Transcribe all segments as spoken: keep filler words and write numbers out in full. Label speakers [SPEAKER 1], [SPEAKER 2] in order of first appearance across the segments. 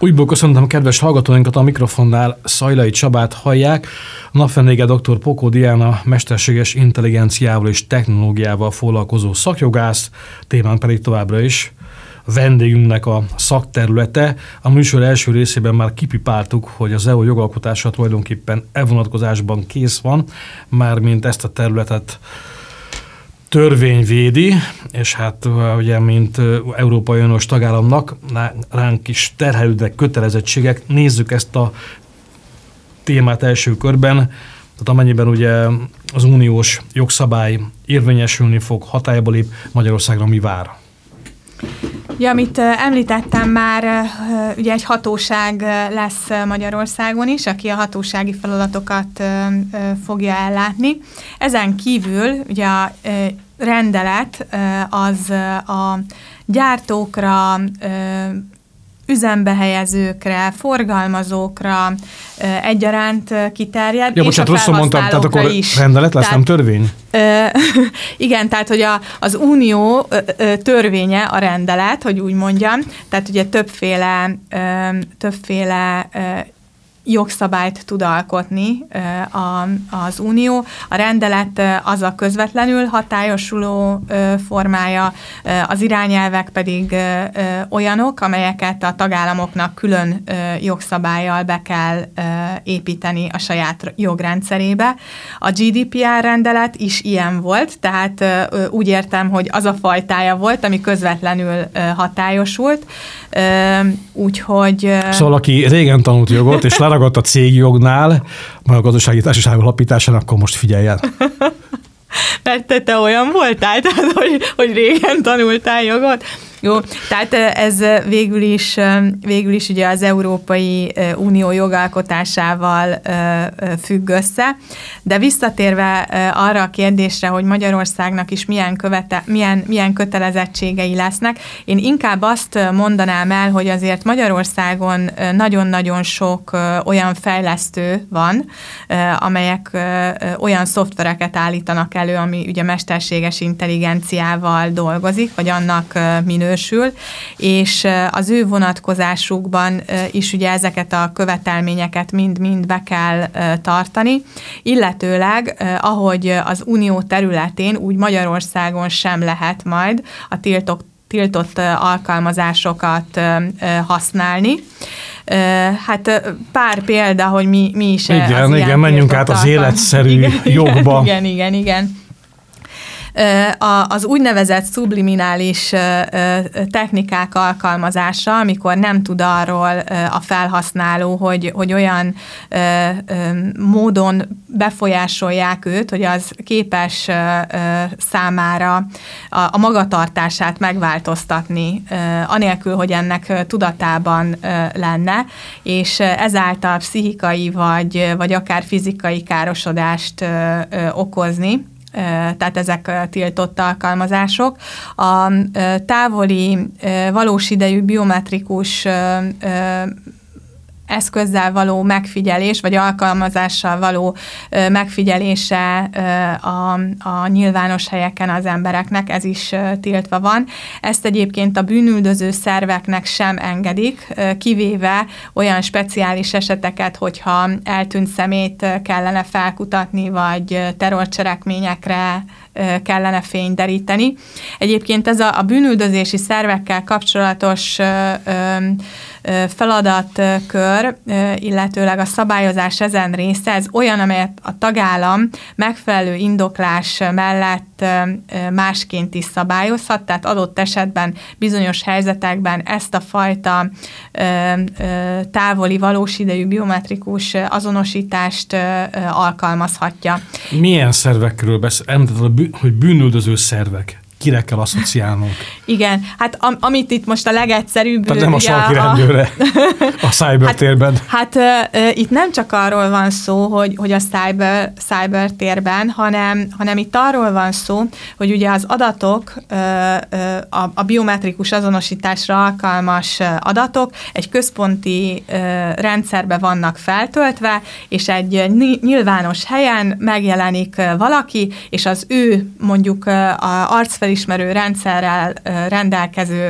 [SPEAKER 1] Újból köszöntöm kedves hallgatóinkat, a mikrofonnál Szajlai Csabát hallják. A napvendége dr. Pokó Diana, mesterséges intelligenciával és technológiával foglalkozó szakjogász, témán pedig továbbra is vendégünknek a szakterülete. A műsor első részében már kipipáltuk, hogy az é u jogalkotása tulajdonképpen e vonatkozásban kész van, mármint ezt a területet törvény védi, és hát ugye, mint Európai Uniós tagállamnak ránk is terhelődnek kötelezettségek. Nézzük ezt a témát első körben, tehát amennyiben ugye az uniós jogszabály érvényesülni fog, hatályba lép, Magyarországra mi vár?
[SPEAKER 2] Ja, amit említettem már, ugye egy hatóság lesz Magyarországon is, aki a hatósági feladatokat fogja ellátni. Ezen kívül ugye a rendelet az a gyártókra, üzembehelyezőkre, forgalmazókra egyaránt kiterjed,
[SPEAKER 1] ja,
[SPEAKER 2] és
[SPEAKER 1] bocsánat,
[SPEAKER 2] a felhasználókra
[SPEAKER 1] mondtam, tehát akkor
[SPEAKER 2] is.
[SPEAKER 1] rendelet lesz, tehát, nem törvény?
[SPEAKER 2] Ö, igen, tehát hogy a, az unió ö, törvénye a rendelet, hogy úgy mondjam, tehát ugye többféle, ö, többféle ö, jogszabályt tud alkotni a, az Unió. A rendelet az a közvetlenül hatályosuló formája, az irányelvek pedig olyanok, amelyeket a tagállamoknak külön jogszabállyal be kell építeni a saját jogrendszerébe. A gé dé pé er rendelet is ilyen volt, tehát úgy értem, hogy az a fajtája volt, ami közvetlenül hatályosult. Úgyhogy...
[SPEAKER 1] Szóval aki régen tanult jogot, és leragadt a cégjognál, majd a gazdasági társaság alapításán, akkor most figyeljen.
[SPEAKER 2] Mert te, te olyan voltál, tehát, hogy, hogy régen tanultál jogot. Jó, tehát ez végül is, végül is ugye az Európai Unió jogalkotásával függ össze, de visszatérve arra a kérdésre, hogy Magyarországnak is milyen, követe, milyen, milyen kötelezettségei lesznek, én inkább azt mondanám el, hogy azért Magyarországon nagyon-nagyon sok olyan fejlesztő van, amelyek olyan szoftvereket állítanak elő, ami ugye mesterséges intelligenciával dolgozik, vagy annak minősül, és az ő vonatkozásukban is ugye ezeket a követelményeket mind-mind be kell tartani, illetőleg ahogy az unió területén, úgy Magyarországon sem lehet majd a tiltok, tiltott alkalmazásokat használni. Hát pár példa, hogy mi, mi is
[SPEAKER 1] igen, az igen, menjünk át az életszerű
[SPEAKER 2] igen,
[SPEAKER 1] jogba.
[SPEAKER 2] Igen, igen, igen. Az úgynevezett subliminális technikák alkalmazása, amikor nem tud arról a felhasználó, hogy, hogy olyan módon befolyásolják őt, hogy az képes számára a magatartását megváltoztatni, anélkül, hogy ennek tudatában lenne, és ezáltal pszichikai vagy, vagy akár fizikai károsodást okozni. Tehát ezek tiltott alkalmazások. A távoli valós idejű biometrikus eszközzel való megfigyelés, vagy alkalmazással való megfigyelése a, a nyilvános helyeken az embereknek, ez is tiltva van. Ezt egyébként a bűnüldöző szerveknek sem engedik, kivéve olyan speciális eseteket, hogyha eltűnt szemét kellene felkutatni, vagy terrorcselekményekre kellene fényt deríteni. Egyébként ez a, a bűnüldözési szervekkel kapcsolatos ö, ö, feladatkör, ö, illetőleg a szabályozás ezen része, ez olyan, amelyet a tagállam megfelelő indoklás mellett ö, másként is szabályozhat, tehát adott esetben bizonyos helyzetekben ezt a fajta ö, ö, távoli valósidejű biometrikus azonosítást ö, ö, alkalmazhatja.
[SPEAKER 1] Milyen szervekről beszél? Említetted, hogy bűnüldöző szervek. Kire kell asszociálnunk?
[SPEAKER 2] Igen, hát am, amit itt most a legegyszerűbb...
[SPEAKER 1] Tehát nem a sarki rendőre a cybertérben.
[SPEAKER 2] Hát, hát uh, itt nem csak arról van szó, hogy, hogy a cyber, cyber térben, hanem, hanem itt arról van szó, hogy ugye az adatok, uh, uh, a, a biometrikus azonosításra alkalmas adatok egy központi uh, rendszerbe vannak feltöltve, és egy nyilvános helyen megjelenik valaki, és az ő mondjuk uh, a arcfelismerő rendszerrel rendelkező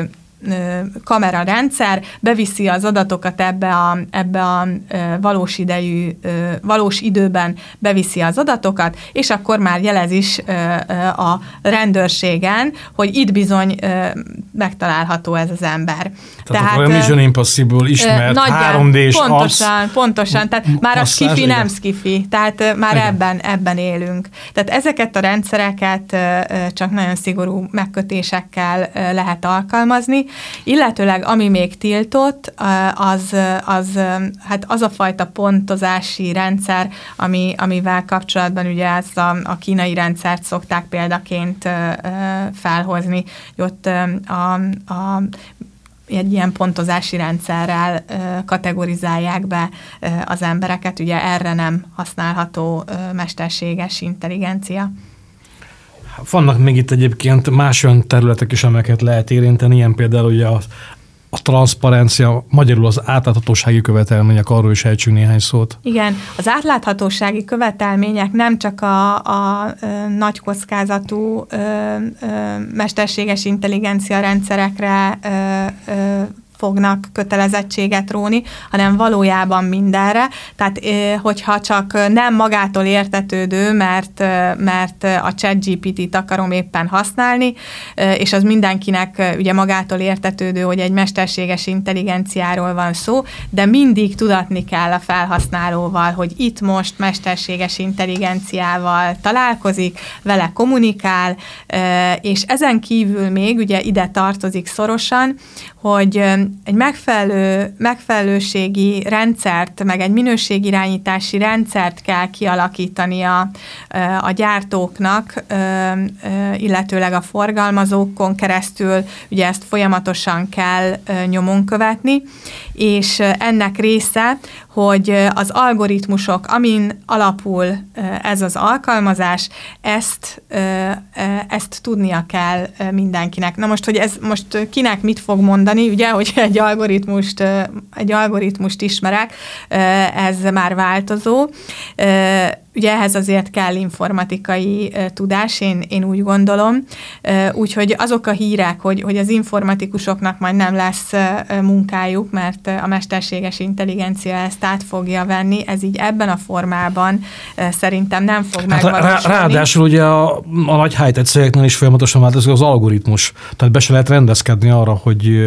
[SPEAKER 2] kamerarendszer, beviszi az adatokat ebbe a, ebbe a valós idejű, valós időben beviszi az adatokat, és akkor már jelez is a rendőrségen, hogy itt bizony megtalálható ez az ember.
[SPEAKER 1] Tehát, Tehát a Mission Impossible ismert három dés
[SPEAKER 2] Pontosan,
[SPEAKER 1] arc,
[SPEAKER 2] pontosan. Tehát már a skifi nem skifi, tehát már ebben, ebben élünk. Tehát ezeket a rendszereket csak nagyon szigorú megkötésekkel lehet alkalmazni, illetőleg ami még tiltott, az, az, hát az a fajta pontozási rendszer, ami, amivel kapcsolatban ugye ezt a, a kínai rendszert szokták példaként felhozni. Ott a, a egy ilyen pontozási rendszerrel kategorizálják be az embereket, ugye erre nem használható mesterséges intelligencia.
[SPEAKER 1] Vannak még itt egyébként más olyan területek is, amelyeket lehet érinteni, ilyen például ugye a, a transzparencia, magyarul az átláthatósági követelmények, arról is ejtsünk néhány szót.
[SPEAKER 2] Igen, az átláthatósági követelmények nem csak a, a, a nagy kockázatú ö, ö, mesterséges intelligencia rendszerekre ö, ö, fognak kötelezettséget róni, hanem valójában mindenre. Tehát, hogyha csak nem magától értetődő, mert, mert a ChatGPT-t akarom éppen használni, és az mindenkinek ugye magától értetődő, hogy egy mesterséges intelligenciáról van szó, de mindig tudatni kell a felhasználóval, hogy itt most mesterséges intelligenciával találkozik, vele kommunikál, és ezen kívül még ugye ide tartozik szorosan, hogy egy megfelelő, megfelelőségi rendszert, meg egy minőségirányítási rendszert kell kialakítani a, a gyártóknak, illetőleg a forgalmazókon keresztül, ugye ezt folyamatosan kell nyomon követni, és ennek része, hogy az algoritmusok, amin alapul ez az alkalmazás, ezt, ezt tudnia kell mindenkinek. Na most, hogy ez most kinek mit fog mondani, ugye, hogy egy algoritmust, egy algoritmust ismerek, ez már változó. Ugye ehhez azért kell informatikai tudás, én, én úgy gondolom. Úgyhogy azok a hírek, hogy, hogy az informatikusoknak majd nem lesz munkájuk, mert a mesterséges intelligencia ezt át fogja venni, ez így ebben a formában szerintem nem fog hát megvalósulni.
[SPEAKER 1] Ráadásul ugye a, a nagy high-tech cégeknél is folyamatosan változik az algoritmus. Tehát be se lehet rendezkedni arra, hogy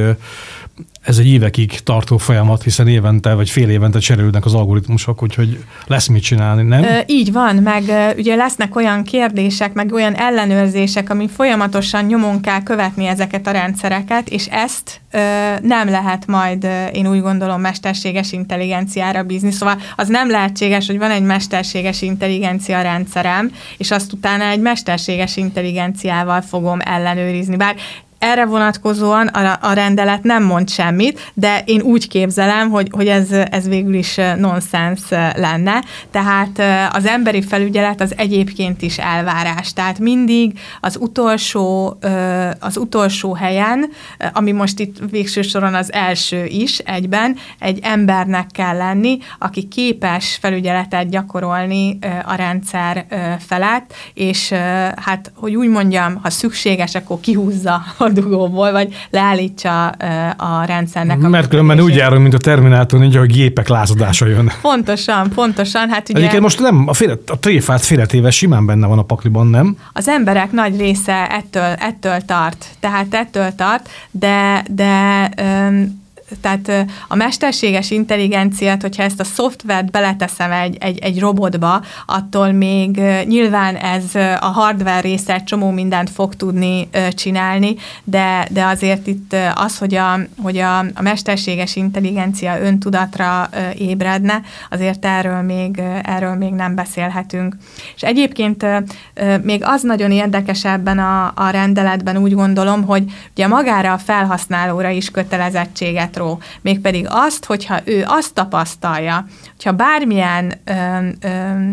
[SPEAKER 1] ez egy évekig tartó folyamat, hiszen évente vagy fél évente cserélődnek az algoritmusok, úgyhogy lesz mit csinálni, nem?
[SPEAKER 2] Ö, így van, meg ugye lesznek olyan kérdések, meg olyan ellenőrzések, ami folyamatosan nyomon kell követni ezeket a rendszereket, és ezt ö, nem lehet majd, én úgy gondolom, mesterséges intelligenciára bízni. Szóval az nem lehetséges, hogy van egy mesterséges intelligencia rendszerem, és azt utána egy mesterséges intelligenciával fogom ellenőrizni. Bár erre vonatkozóan a, a rendelet nem mond semmit, de én úgy képzelem, hogy, hogy ez, ez végül is nonsens lenne. Tehát az emberi felügyelet az egyébként is elvárás. Tehát mindig az utolsó, az utolsó helyen, ami most itt végső soron az első is egyben, egy embernek kell lenni, aki képes felügyeletet gyakorolni a rendszer felett, és hát, hogy úgy mondjam, ha szükséges, akkor kihúzza a dugóból, vagy leállítsa a rendszernek a
[SPEAKER 1] Mert különben úgy járunk, mint a Terminátor négy, hogy gépek lázadása jön.
[SPEAKER 2] Pontosan, pontosan. Hát ugye
[SPEAKER 1] egyébként most nem, a, féle, a tréfát félretéve simán benne van a pakliban, nem?
[SPEAKER 2] Az emberek nagy része ettől, ettől tart. Tehát ettől tart, de, de öm, tehát a mesterséges intelligenciát, hogyha ezt a szoftvert beleteszem egy, egy, egy robotba, attól még nyilván ez a hardware része egy csomó mindent fog tudni csinálni, de, de azért itt az, hogy a, hogy a, a mesterséges intelligencia öntudatra ébredne, azért erről még, erről még nem beszélhetünk. És egyébként még az nagyon érdekes ebben a, a rendeletben, úgy gondolom, hogy ugye magára a felhasználóra is kötelezettséget ró. Mégpedig azt, hogyha ő azt tapasztalja, hogyha bármilyen ö, ö,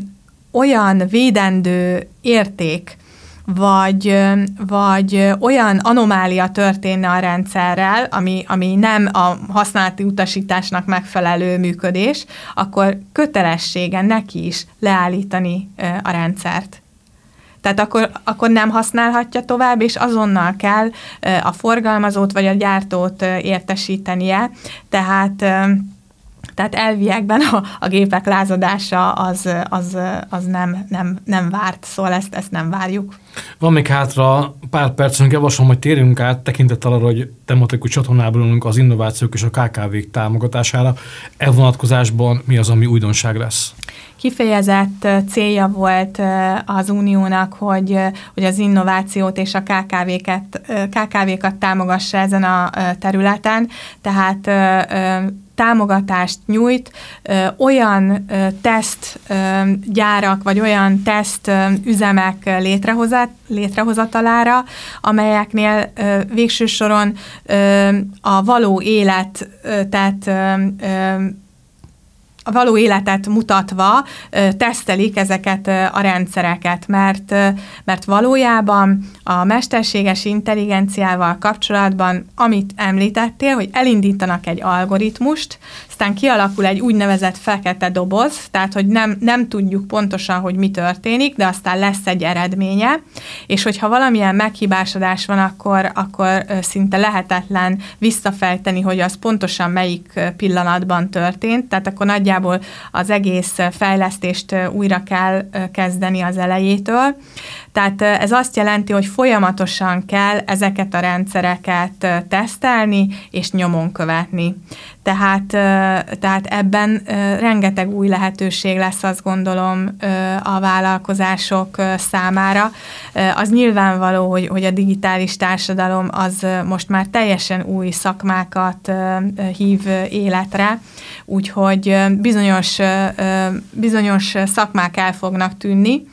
[SPEAKER 2] olyan védendő érték, vagy, vagy olyan anomália történne a rendszerrel, ami, ami nem a használati utasításnak megfelelő működés, akkor kötelessége neki is leállítani a rendszert. tehát akkor, akkor nem használhatja tovább, és azonnal kell a forgalmazót vagy a gyártót értesítenie. Tehát Tehát elviekben a, a gépek lázadása az, az, az nem, nem, nem várt, szóval ezt, ezt nem várjuk.
[SPEAKER 1] Van még hátra pár percünk, javaslom, hogy térjünk át tekintettel arra, hogy tematikus csatornából ülünk az innovációk és a ká ká vék támogatására. E vonatkozásban mi az, ami újdonság lesz?
[SPEAKER 2] Kifejezett célja volt az Uniónak, hogy, hogy az innovációt és a ká ká véket, ká ká vékat támogassa ezen a területen, tehát támogatást nyújt ö, olyan ö, tesztgyárak, vagy olyan tesztüzemek létrehozat, létrehozatalára, amelyeknél ö, végső soron ö, a való élet, ö, tehát ö, ö, a való életet mutatva ö, tesztelik ezeket ö, a rendszereket, mert, ö, mert valójában a mesterséges intelligenciával kapcsolatban, amit említettél, hogy elindítanak egy algoritmust, aztán kialakul egy úgynevezett fekete doboz, tehát hogy nem, nem tudjuk pontosan, hogy mi történik, de aztán lesz egy eredménye, és hogyha valamilyen meghibásodás van, akkor, akkor szinte lehetetlen visszafejteni, hogy az pontosan melyik pillanatban történt, tehát akkor nagyjából az egész fejlesztést újra kell kezdeni az elejétől. Tehát ez azt jelenti, hogy folyamatosan kell ezeket a rendszereket tesztelni és nyomon követni. Tehát, tehát ebben rengeteg új lehetőség lesz, azt gondolom, a vállalkozások számára. Az nyilvánvaló, hogy, hogy a digitális társadalom az most már teljesen új szakmákat hív életre, úgyhogy bizonyos, bizonyos szakmák el fognak tűnni,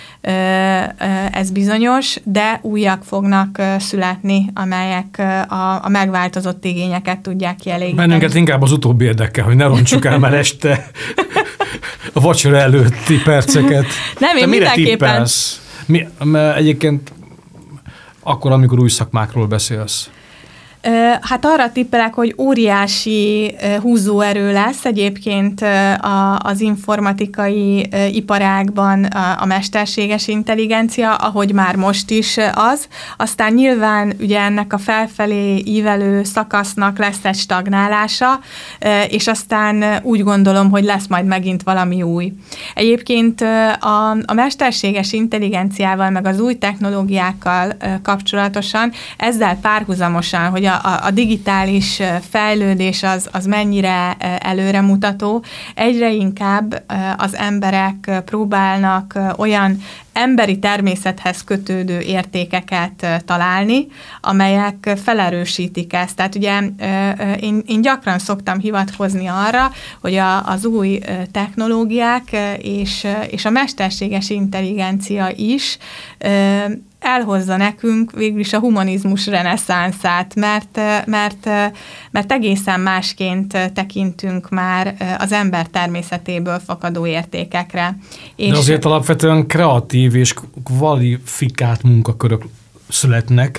[SPEAKER 2] ez bizonyos, de újak fognak születni, amelyek a, a megváltozott igényeket tudják kielégíteni.
[SPEAKER 1] Bennünket inkább az utóbbi érdekel, hogy ne rontsuk el már este a vacsora előtti perceket.
[SPEAKER 2] Nem, én
[SPEAKER 1] mire
[SPEAKER 2] mindenképpen...
[SPEAKER 1] tippelsz? Mi, egyébként akkor, amikor új szakmákról beszélsz?
[SPEAKER 2] Hát arra tippelek, hogy óriási húzóerő lesz egyébként az informatikai iparágban a mesterséges intelligencia, ahogy már most is az. Aztán nyilván ugye ennek a felfelé ívelő szakasznak lesz egy stagnálása, és aztán úgy gondolom, hogy lesz majd megint valami új. Egyébként a, a mesterséges intelligenciával, meg az új technológiákkal kapcsolatosan ezzel párhuzamosan, hogy a A, a digitális fejlődés az, az mennyire előremutató, egyre inkább az emberek próbálnak olyan emberi természethez kötődő értékeket találni, amelyek felerősítik ezt. Tehát ugye én, én gyakran szoktam hivatkozni arra, hogy a, az új technológiák és, és a mesterséges intelligencia is elhozza nekünk végül is a humanizmus reneszánszát, mert, mert, mert egészen másként tekintünk már az ember természetéből fakadó értékekre. És
[SPEAKER 1] de azért alapvetően kreatív és kvalifikált munkakörök születnek.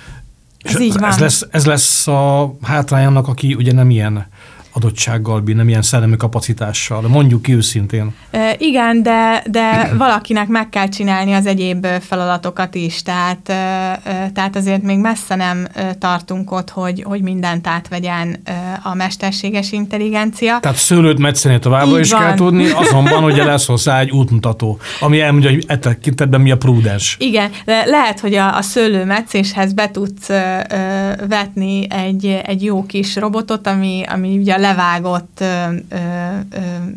[SPEAKER 2] Ez így van.
[SPEAKER 1] Ez lesz, ez lesz a hátrányának, aki ugye nem ilyen adottsággal bír, nem ilyen szellemi kapacitással, de mondjuk ki őszintén.
[SPEAKER 2] E, igen, de, de valakinek meg kell csinálni az egyéb feladatokat is, tehát, e, tehát azért még messze nem tartunk ott, hogy, hogy mindent átvegyen a mesterséges intelligencia.
[SPEAKER 1] Tehát szőlőt metszeni továbbra is van. Kell tudni, azonban ugye lesz hozzá egy útmutató, ami elmondja, hogy e tekintetben mi a prudens.
[SPEAKER 2] Igen, de lehet, hogy a, a szőlőmetszéshez be tudsz ö, vetni egy, egy jó kis robotot, ami, ami ugye a levágott ö, ö, ö,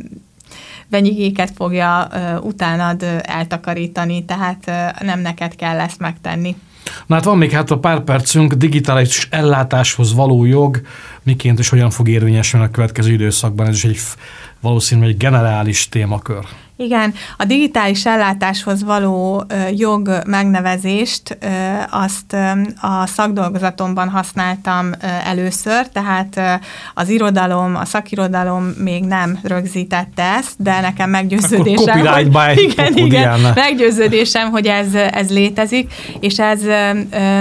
[SPEAKER 2] venyigéket fogja ö, utánad ö, eltakarítani, tehát ö, nem neked kell ezt megtenni.
[SPEAKER 1] Na hát van még hát a pár percünk, digitális ellátáshoz való jog, miként és hogyan fog érvényesülni a következő időszakban, ez is egy valószínűleg egy generális témakör.
[SPEAKER 2] Igen, a digitális ellátáshoz való ö, jog megnevezést ö, azt ö, a szakdolgozatomban használtam ö, először, tehát ö, az irodalom, a szakirodalom még nem rögzítette ezt, de nekem meggyőződésem, hogy, igen, igen, meggyőződésem, hogy ez, ez létezik, és ez ö, ö,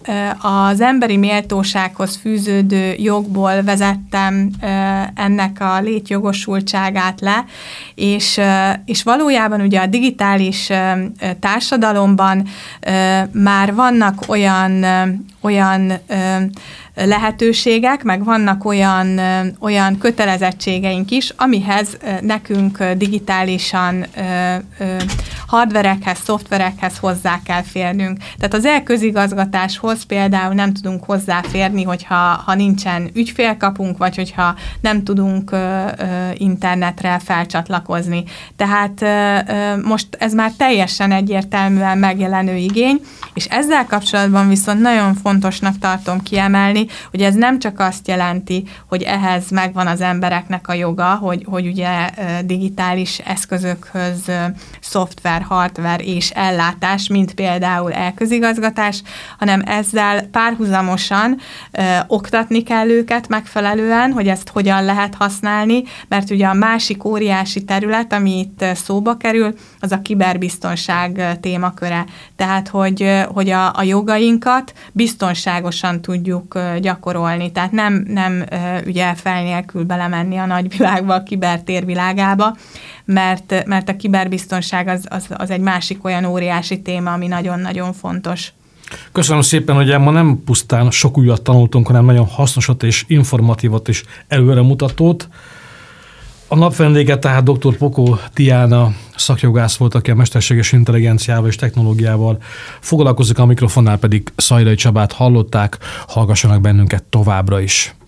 [SPEAKER 2] az emberi méltósághoz fűződő jogból vezettem ennek a létjogosultságát le, és, és valójában ugye a digitális társadalomban már vannak olyan, olyan lehetőségek, meg vannak olyan, olyan kötelezettségeink is, amihez nekünk digitálisan hardverekhez, szoftverekhez hozzá kell férnünk. Tehát az e-közigazgatáshoz például nem tudunk hozzáférni, hogyha ha nincsen ügyfélkapunk, vagy hogyha nem tudunk internetre felcsatlakozni. Tehát most ez már teljesen egyértelműen megjelenő igény, és ezzel kapcsolatban viszont nagyon fontosnak tartom kiemelni, hogy ez nem csak azt jelenti, hogy ehhez megvan az embereknek a joga, hogy, hogy ugye digitális eszközökhöz szoftver, hardware és ellátás, mint például e-közigazgatás, hanem ezzel párhuzamosan ö, oktatni kell őket megfelelően, hogy ezt hogyan lehet használni, mert ugye a másik óriási terület, ami itt szóba kerül, az a kiberbiztonság témaköre. Tehát, hogy, hogy a, a jogainkat biztonságosan tudjuk gyakorolni. Tehát nem, nem ugye fel nélkül belemenni a nagyvilágba, a kibertér világába, mert, mert a kiberbiztonság az, az, az egy másik olyan óriási téma, ami nagyon-nagyon fontos.
[SPEAKER 1] Köszönöm szépen, hogy ma nem pusztán sok újat tanultunk, hanem nagyon hasznosat és informatívat és előremutatót. A nap vendége tehát doktor Pokó Diana szakjogász volt, aki a mesterséges intelligenciával és technológiával foglalkozik, a mikrofonnál pedig Szajlai Csabát hallották, hallgassanak bennünket továbbra is.